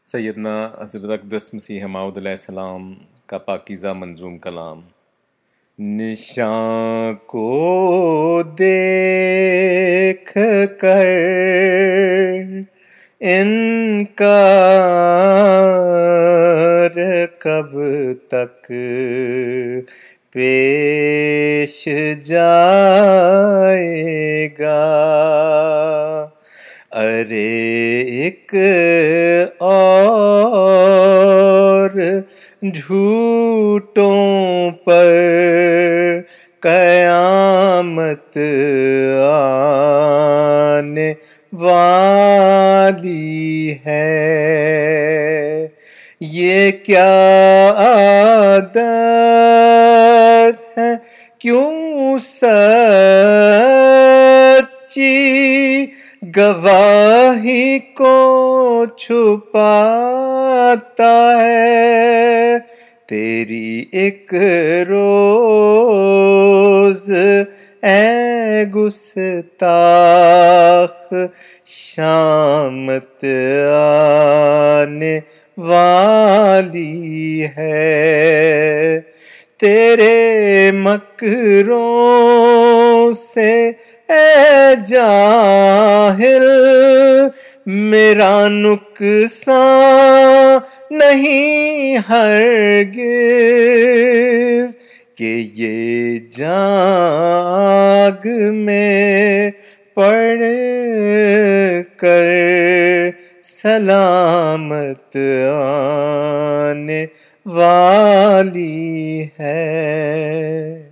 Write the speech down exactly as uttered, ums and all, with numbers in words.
سیدنا حضرت اقدس مسیح موعود علیہ السلام کا پاکیزہ منظوم کلام۔ نشاں کو دیکھ کر انکار کب تک پیش جائے گا؟ ارے ایک اور جھوٹوں پر قیامت آنے والی ہے۔ یہ کیا عادت ہے، کیوں سچی گواہی کو چھپاتا ہے؟ تیری ایک روز اے گستاخ شامت آنے والی ہے۔ تیرے مکروں سے اے جاہل میرا نقصان نہیں ہرگز، کہ یہ جاگ میں پڑھ کر سلامت آنے والی ہے۔